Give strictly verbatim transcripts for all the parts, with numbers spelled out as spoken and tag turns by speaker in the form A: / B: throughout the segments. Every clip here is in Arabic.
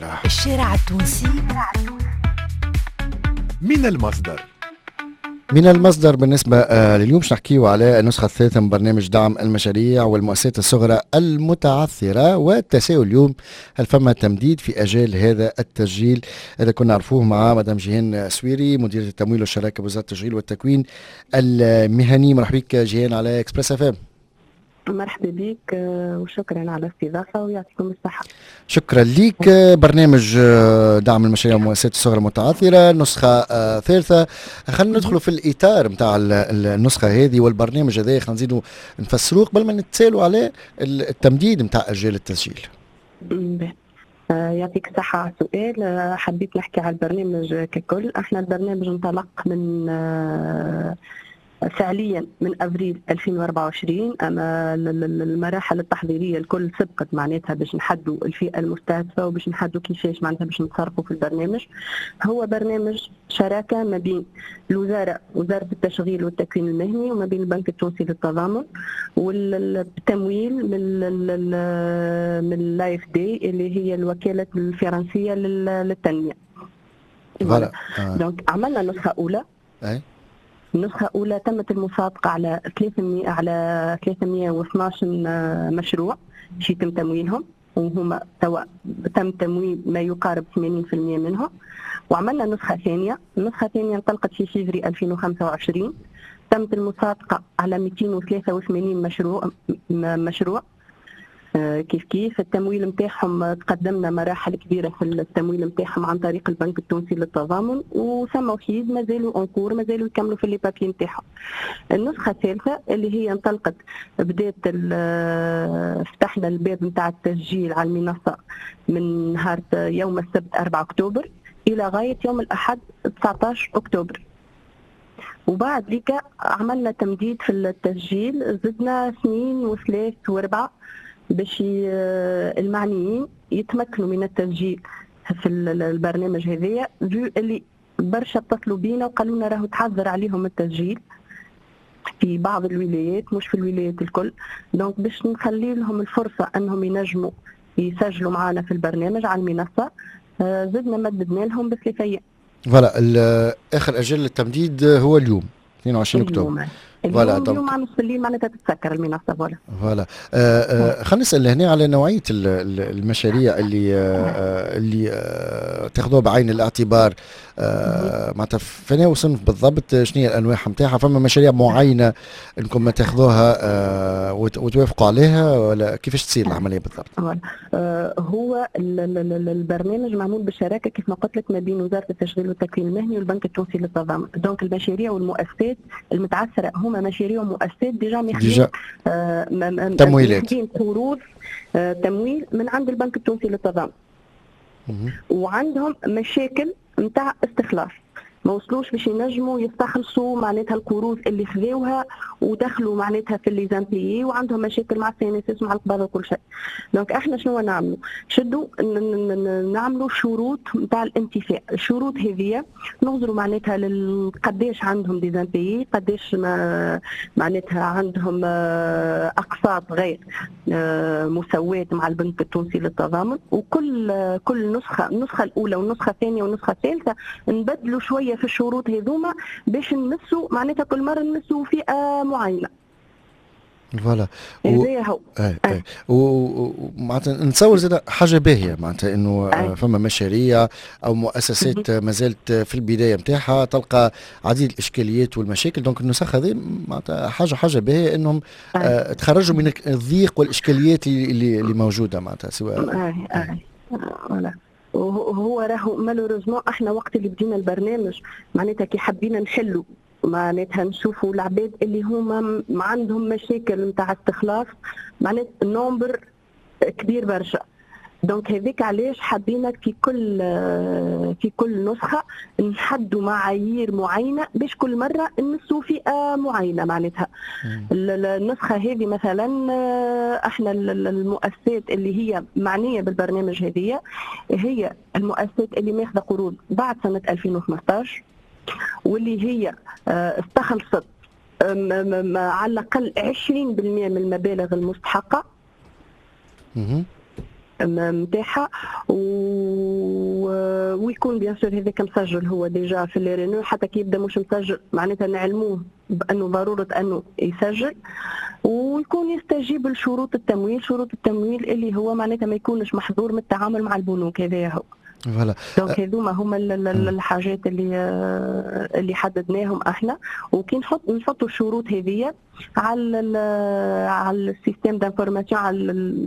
A: الشارع التونسي من المصدر.
B: من المصدر بالنسبة آه لليوم باش نحكيو على النسخة الثالثة من برنامج دعم المشاريع والمؤسسات الصغرى المتعثرة، والتساؤل اليوم هل فما تمديد في أجال هذا التسجيل؟ هذا كنا نعرفوه مع مدام جيهان سويري مديرة التمويل والشراكة بوزارة التشغيل والتكوين المهني. مرحبا بك جيهان على اكسبريس اف ام.
C: مرحبا بك وشكرا على الاستضافة ويعطيكم الصحة.
B: شكرا لك. برنامج دعم المشاريع والمؤسسات الصغرى المتعثرة نسخة ثالثة. خلينا ندخلوا في الإطار متاع النسخة هذه والبرنامج هذا، خلينا نزيدوا نفسروه قبل ما نتسالوا على التمديد متاع أجال التسجيل.
C: يعطيك الصحة على السؤال. حبيت نحكي على البرنامج ككل. احنا البرنامج انطلق من فعليا من ابريل ألفين وأربعة وعشرين، اما المراحل التحضيريه الكل سبقت معناتها باش نحدوا الفئه المستهدفه وباش نحدوا كيفاش معناتها باش نتصرفوا في البرنامج. هو برنامج شراكه ما بين الوزاره وزاره التشغيل والتكوين المهني وما بين البنك التونسي للتضامن والتمويل من من اللايف دي اللي هي الوكاله الفرنسيه للتنميه.
B: فوالا
C: دونك عملنا نسخه اولى.
B: اي
C: النسخة الأولى تمت المصادقة على ثلاثمئة على ثلاثمئة واثناعش مشروع باش يتم تمويلهم، وهما توا تم تمويل ما يقارب ثمانين بالمئة منهم. وعملنا نسخة ثانية. النسخة الثانية انطلقت في فبراير ألفين وخمسة وعشرين، تمت المصادقة على مئتين وثلاثة وثمانين مشروع مشروع كيف كيف التمويل نتاعهم. تقدمنا مراحل كبيره في التمويل نتاعهم عن طريق البنك التونسي للتضامن، وثم وحيد مازالوا اونكور مازالوا يكملوا في لي بابي نتاعهم. النسخه الثالثه اللي هي انطلقت بدات فتحنا الباب نتاع التسجيل على المنصه من نهار يوم السبت أربعة أكتوبر الى غايه يوم الاحد تسعطاش أكتوبر. وبعد ذيك عملنا تمديد في التسجيل، زدنا اثنين وثلاث واربعه باش المعنيين يتمكنوا من التسجيل في البرنامج هذايا، جو اللي برشا اتصلوا بينا وقالوا لنا راهو تعذر عليهم التسجيل في بعض الولايات مش في الولايات الكل. دونك باش نخلي لهم الفرصه انهم ينجموا يسجلوا معنا في البرنامج على المنصه، زدنا مددنا لهم بثلاث ايام.
B: فوالا اخر اجل التمديد هو اليوم اثنين وعشرين أكتوبر.
C: فوالا اليوم عن نص الليل معناتها تتسكر المنصه. فوالا
B: فوالا خلينا نسال هنا على نوعيه المشاريع اللي آه اللي آه تاخذوها بعين الاعتبار. آه معناتها فين وصنف بالضبط شنو هي الانواع نتاعها؟ فما مشاريع معينه انكم ما تاخذوها آه وتوافقوا عليها ولا كيفاش تصير العمليه بالضبط؟
C: آه هو البرنامج معمول بالشراكه كيف ما قلت لك ما بين وزاره التشغيل والتكوين المهني والبنك التونسي للتضامن. دونك المشاريع والمؤسسات المتعثره هما مشاريع ومؤسسات ديجا محتاجين آه
B: تمويلات،
C: قروض آه تمويل من عند البنك التونسي للتضامن، وعندهم مشاكل نتاع استخلاص ما وصلوش باش ينجموا يستخلصوا معناتها القروض اللي خذوها ودخلوا معناتها في اللي زامبيي، وعندهم مشاكل مع السي ان اس اس مع القباضه وكل شيء. دونك احنا شنو نعملوا؟ شدوا نعملوا شروط نتاع الانتفاع. الشروط هذه ننظروا معناتها قداش عندهم دي زامبيي، قداش ما معناتها عندهم اقساط غير مساواه مع البنك التونسي للتضامن، وكل كل نسخه النسخه الاولى والنسخه الثانيه والنسخه الثالثه نبدلوا شويه في الشروط هذوما باش نمسوا معناتها كل مره نمسوا فئه معينه.
B: فوالا
C: هذا هو.
B: اي اي ومعناتها نتصور زاد حاجه باهيه معناتها انه أي. فما مشاريع او مؤسسات ما زالت في البدايه نتاعها تلقى عديد الاشكاليات والمشاكل. دونك النسخه هذه معناتها حاجه حاجه باهيه انهم آه تخرجوا من الضيق والاشكاليات اللي اللي موجوده معناتها سواء.
C: اي اي فوالا. وهو راهو مالوريزمون احنا وقت اللي بدينا البرنامج معناتها كي حبينا نحلوا معناتها نشوفوا العباد اللي هما عندهم مشاكل نتاع استخلاص معناتها النومبر كبير برشا. دونك هذيك علاش حبينا في كل في كل نسخه نحدوا معايير معينه باش كل مره نمسوا فئه معينه معناتها. النسخه هذه مثلا احنا المؤسسات اللي هي معنيه بالبرنامج هذه هي المؤسسات اللي ماخذه قروض بعد سنه ألفين وخمسطاش، واللي هي استخلصت على الاقل عشرين بالمئة من المبالغ المستحقه نتاعها، يكون بيان سور هذاك مسجل هو ديجا في الرينو، حتى كي يبدا مش مسجل معناتها نعلموه بانه ضروره انه يسجل، ويكون يستجيب لشروط التمويل. شروط التمويل اللي هو معناتها ما يكونش محظور من التعامل مع البنوك، هذا هو.
B: فوالا.
C: دونك هذوما هما الحاجات اللي اللي حددناهم احنا، وكي نحط نحطوا الشروط هذيا على على السيستم دانفورماسيون على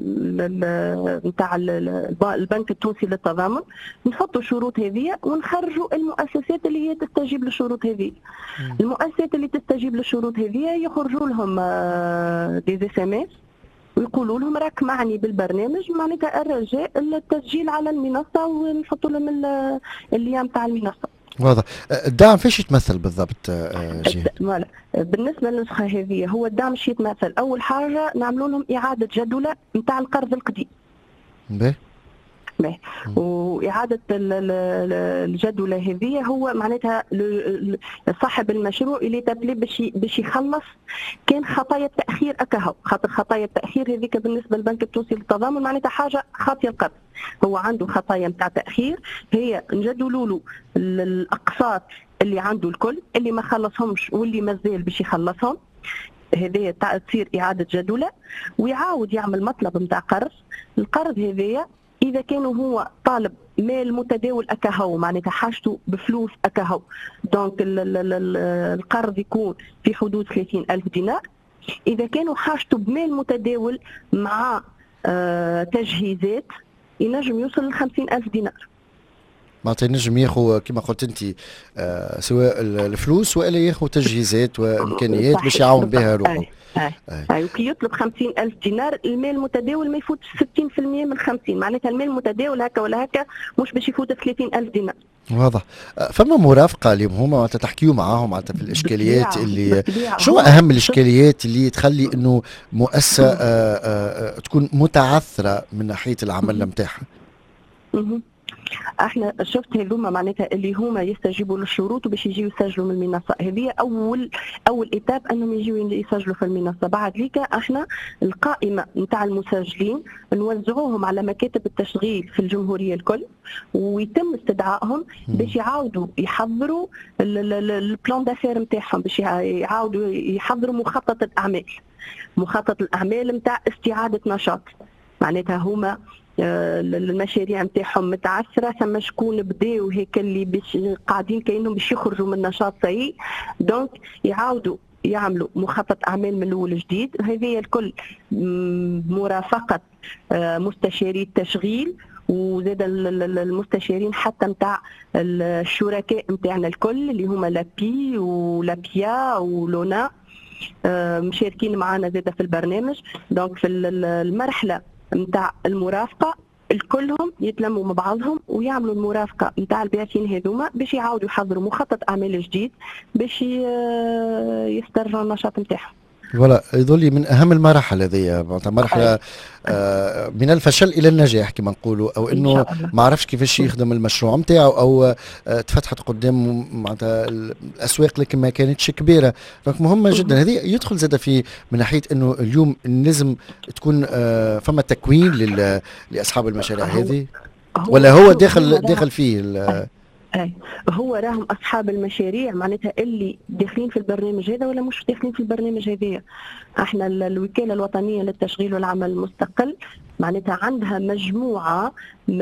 C: نتاع البنك التونسي للتضامن، نحطوا الشروط هذيا ونخرجوا المؤسسات اللي هي تستجيب للشروط هذه. المؤسسات اللي تستجيب للشروط هذيا يخرجوا لهم دي اس ام اس ويقولوا لهم راك معني بالبرنامج، معناتها الرجاء التسجيل على المنصه ونحطوا لهم الايام تاع المنصه.
B: واضح. الدعم فاش يتمثل بالضبط جهاد؟
C: فوالا بالنسبه للنسخه هذه هو الدعم شي يتمثل، اول حاجه نعملوا لهم اعاده جدوله نتاع القرض القديم.
B: باهي.
C: باهي. واعاده الجدوله هذه هو معناتها صاحب المشروع اللي تبلي باش باش يخلص كان خطايا التاخير اكاهو، خاطر خطايا التاخير هذيك بالنسبه للبنك التونسي للتضامن معناتها حاجه خاطيه القرض. هو عنده خطايا نتاع تاخير، هي نجدولوا له الاقساط اللي عنده الكل، اللي ما خلصهمش واللي مازال باش يخلصهم، هذه تصير اعاده جدوله، ويعاود يعمل مطلب نتاع قرض. القرض هذايا إذا كانوا هو طالب مال متداول أكاهو معناتها حاجته بفلوس أكاهو، دونك القرض يكون في حدود ثلاثين ألف دينار. إذا كانوا حاجته بمال متداول مع آه تجهيزات ينجم يوصل ل خمسين ألف دينار.
B: معناتها ينجم ياخذ كما قلت أنت آه سواء الفلوس وإلا ياخذ تجهيزات وإمكانيات باش يعاون بها روحه.
C: أي. أي. وكي يطلب خمسين ألف دينار المال المتداول ما يفوتش ستين بالمئة من خمسين، معناتها المال المتداول هكا ولا هكا مش باش يفوت ثلاثين ألف دينار.
B: واضح. فما مرافقة اليوم هما معناتها تحكيوا معاهم معناتها في الإشكاليات اللي شو أهم الإشكاليات اللي تخلي إنه مؤسسة آآ آآ تكون متعثرة من ناحية العمل نتاعها؟
C: احنا شفت هذوما معناتها اللي هما يستجيبوا للشروط وباش يجيو يسجلوا من المنصه، هذه اول اول ايتاب انهم يجيو يسجلوا في المنصه. بعد ليك احنا القائمه نتاع المسجلين نوزعوهم على مكاتب التشغيل في الجمهوريه الكل، ويتم استدعائهم باش يعاودوا يحضروا البلان دافير نتاعهم، باش يعاودوا يحضروا مخطط الاعمال، مخطط الاعمال نتاع استعاده نشاط. معناتها هما المشاريع نتاعهم متعثره، ثم شكون بداو هيك اللي باش قاعدين كانهم باش يخرجوا من نشاط سيء، دونك يعاودوا يعملوا مخطط اعمال من الاول جديد. هذه الكل مرافقه مستشاري التشغيل وزاد المستشارين حتى نتاع الشركاء نتاعنا الكل اللي هما لابي ولابيا ولونا مشاركين معنا زاد في البرنامج. دونك في المرحله نتاع المرافقه الكلهم يتلموا مع بعضهم ويعملوا المرافقه نتاع الباحثين هذوما باش يعاودوا يحضروا مخطط اعمال جديد باش يسترجعوا النشاط نتاعهم.
B: ولا يظل من اهم المراحل هذه، معناتها مرحله آه من الفشل الى النجاح كما نقولوا، او انه ما عرفش كيفاش يخدم المشروع نتاعو، او آه تفتحت قدام معناتها الاسواق لكن ما كانتش كبيره. دونك مهمه جدا هذه. يدخل زاد في من ناحيه انه اليوم لازم تكون آه فما تكوين لاصحاب المشاريع هذه، ولا هو داخل داخل فيه؟
C: اي هو راهم اصحاب المشاريع معناتها اللي داخلين في البرنامج هذا ولا مش داخلين في البرنامج هذا. احنا الوكاله الوطنيه للتشغيل والعمل المستقل معناتها عندها مجموعه من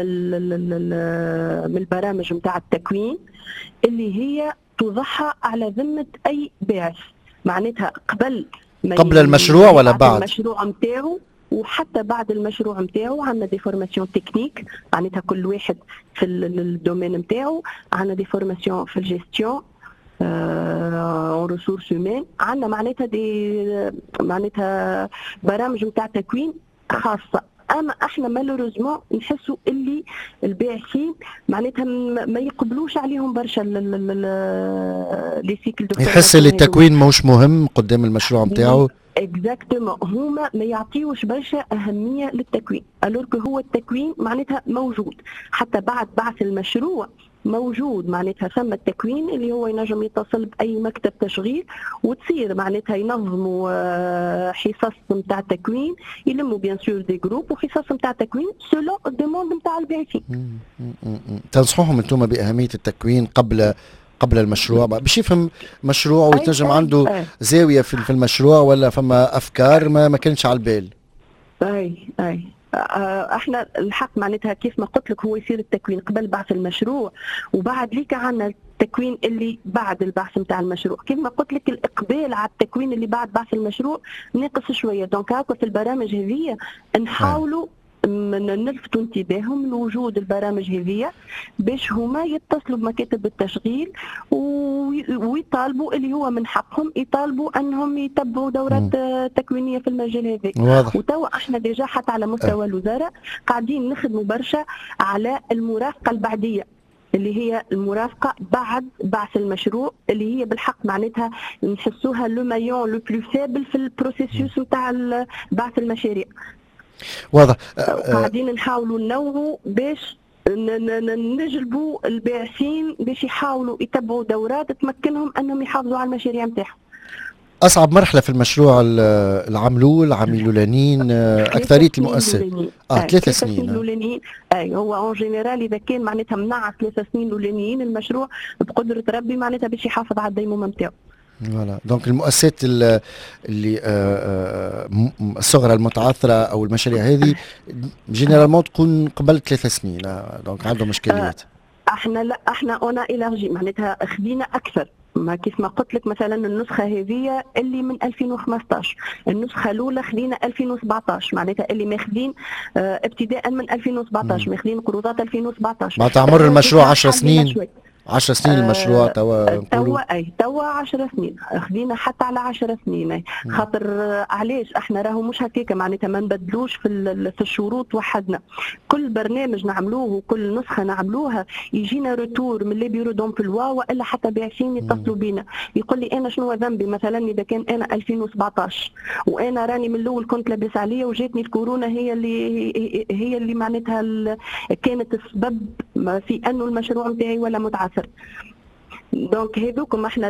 C: من البرامج نتاع التكوين اللي هي توضعها على ذمه اي باعث، معناتها قبل
B: قبل المشروع ولا بعد
C: المشروع نتاعو وحتى بعد المشروع نتاعو. عندنا دي فورماسيون تكنيك معناتها كل واحد في الدومين نتاعو، عندنا دي فورماسيون في الجيستيون اون ريسورس هيومان، عندنا معناتها دي معناتها برامج نتاع تكوين خاصه. اما احنا مالوروزمون نحسوا اللي الباحثين معناتها ما يقبلوش عليهم برشا لي سيكل دو،
B: يحس اللي التكوين مش مهم قدام المشروع نتاعو.
C: اكزاكتومون، هما ما يعطيوش برشا اهميه للتكوين، الورك هو التكوين معناتها موجود حتى بعد بعث المشروع موجود معناتها ثم التكوين اللي هو ينجم يتصل باي مكتب تشغيل وتصير معناتها ينظموا حصص نتاع تكوين، يلموا بيان سور دي جروب وحصص نتاع تكوين سولو الديموند نتاع الباحثين.
B: تنصحوهم انتم باهميه التكوين قبل قبل المشروع باش يفهم مشروع ويتنجم عنده أي. زاويه في المشروع ولا فما افكار ما ما كانتش على البال.
C: اي اي احنا الحق معناتها كيف ما قلت لك هو يصير التكوين قبل بعث المشروع، وبعد ليك عنا التكوين اللي بعد البحث نتاع المشروع. كيف ما قلت لك الاقبال على التكوين اللي بعد بحث المشروع ناقص شويه. دونك هاكا في البرامج هذه نحاولوا نلفتوا انتباههم لوجود البرامج هذه باش هما يتصلوا بمكاتب التشغيل ويطالبوا اللي هو من حقهم يطالبوا انهم يتبعوا دورات م. تكوينيه في المجال هذا. وتوا احنا ديجا حتى على مستوى أه. الوزاره قاعدين نخدموا برشا على المرافقه البعديه اللي هي المرافقه بعد بعث المشروع، اللي هي بالحق معناتها نحسوها لو مايون لو بلو فيبل في البروسيسيوس نتاع بعث المشاريع.
B: واضح.
C: قاعدين نحاولوا ننوعوا باش نجلبوا الباحثين باش يحاولوا يتبعوا دورات تمكنهم انهم يحافظوا على المشاريع نتاعهم.
B: اصعب مرحله في المشروع العملول عملوا لانين اكثريه المؤسسات اه ثلاث سنين
C: الاولانيين. اي هو اون جينيرال اذا كان معناتها منع ثلاث سنين الاولانيين المشروع بقدره ربي معناتها باش يحافظ على الديمومه نتاعو.
B: فوالا دونك المؤسسات اللي الصغرى المتعثره او المشاريع هذه جينيرالمون تكون قبل ثلاث سنين دونك عندهم اشكاليات.
C: احنا لا احنا انا الارجي معناتها خذينا اكثر ما كيف ما قلت لك مثلا النسخه هذه اللي من ألفين وخمسطاش، النسخه الاولى خذينا ألفين وسبعطاش معناتها اللي ماخذين اه ابتداء من ألفين وسبعطاش ماخذين قروضات ألفين وسبعطاش.
B: معناتها عمر المشروع عشر سنين عشر سنين المشروع توا
C: توا اي توا عشر سنين خذينا حتى على عشر سنين. خاطر علاش احنا راهو مش هكاك معناتها ما نبدلوش في في الشروط وحدنا. كل برنامج نعملوه وكل نسخه نعملوها يجينا روتور من لي بيرو دومبلوا والا حتى باعثين يتصلوا بينا يقول لي انا شنو ذنبي مثلا اذا كان انا ألفين وسبعطاش وانا راني من الاول كنت لاباس عليا وجاتني الكورونا هي اللي هي اللي معناتها كانت السبب في انه المشروع نتاعي ولا متعثر. دونك هذوكم احنا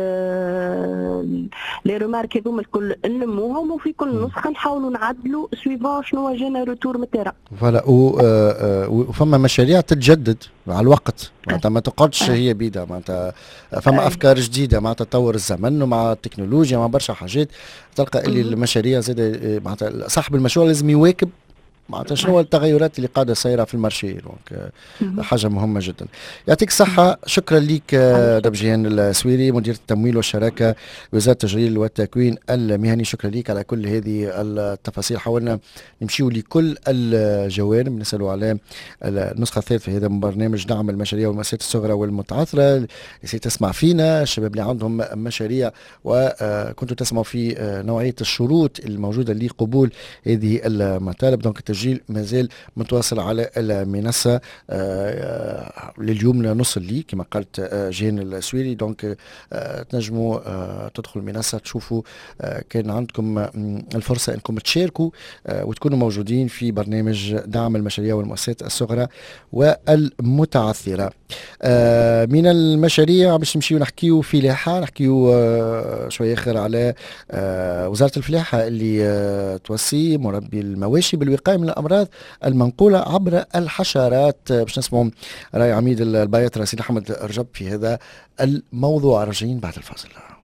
C: لي ريمارك هذوما الكل نلموهم وفي كل نسخه نحاولوا نعدلوا سويفون شنو جانا روتور من التيرا.
B: فوالا وفما مشاريع تتجدد مع الوقت معناتها ما تقعدش هي بيدها معناتها فما افكار جديده مع تطور الزمن ومع التكنولوجيا مع برشا حاجات تلقى اللي المشاريع زاد معناتها صاحب المشروع لازم يواكب معناتها شنو التغيرات اللي قاعده صايره في المارشي. دونك حاجه مهمه جدا. يعطيك الصحه. شكرا لك دبجيان السويري مدير التمويل والشراكه بوزاره التشغيل والتكوين المهني. شكرا لك على كل هذه التفاصيل. حاولنا نمشيو لكل الجوانب نسالوا على النسخه الثالثه هذا من برنامج دعم المشاريع والمؤسسات الصغرى والمتعثره اللي تسمع فينا الشباب اللي عندهم مشاريع وكنتوا تسمعوا في نوعيه الشروط الموجوده لقبول هذه المطالب. دونك التسجيل مازال متواصل على المنصه لليوم نصل لي كما قالت جين السويري. دونك تنجموا تدخلوا المنصه تشوفوا كان عندكم الفرصه انكم تشاركوا وتكونوا موجودين في برنامج دعم المشاريع والمؤسسات الصغرى والمتعثره. من المشاريع باش نمشيو نحكيو فلاحه نحكيو شويه اخر على وزاره الفلاحه اللي توصي مربي المواشي بالوقايه من الامراض المنقوله عبر الحشرات. باش نسمعوا راي عميد البياطره سيدي احمد رجب في هذا الموضوع. راجعين بعد الفاصل.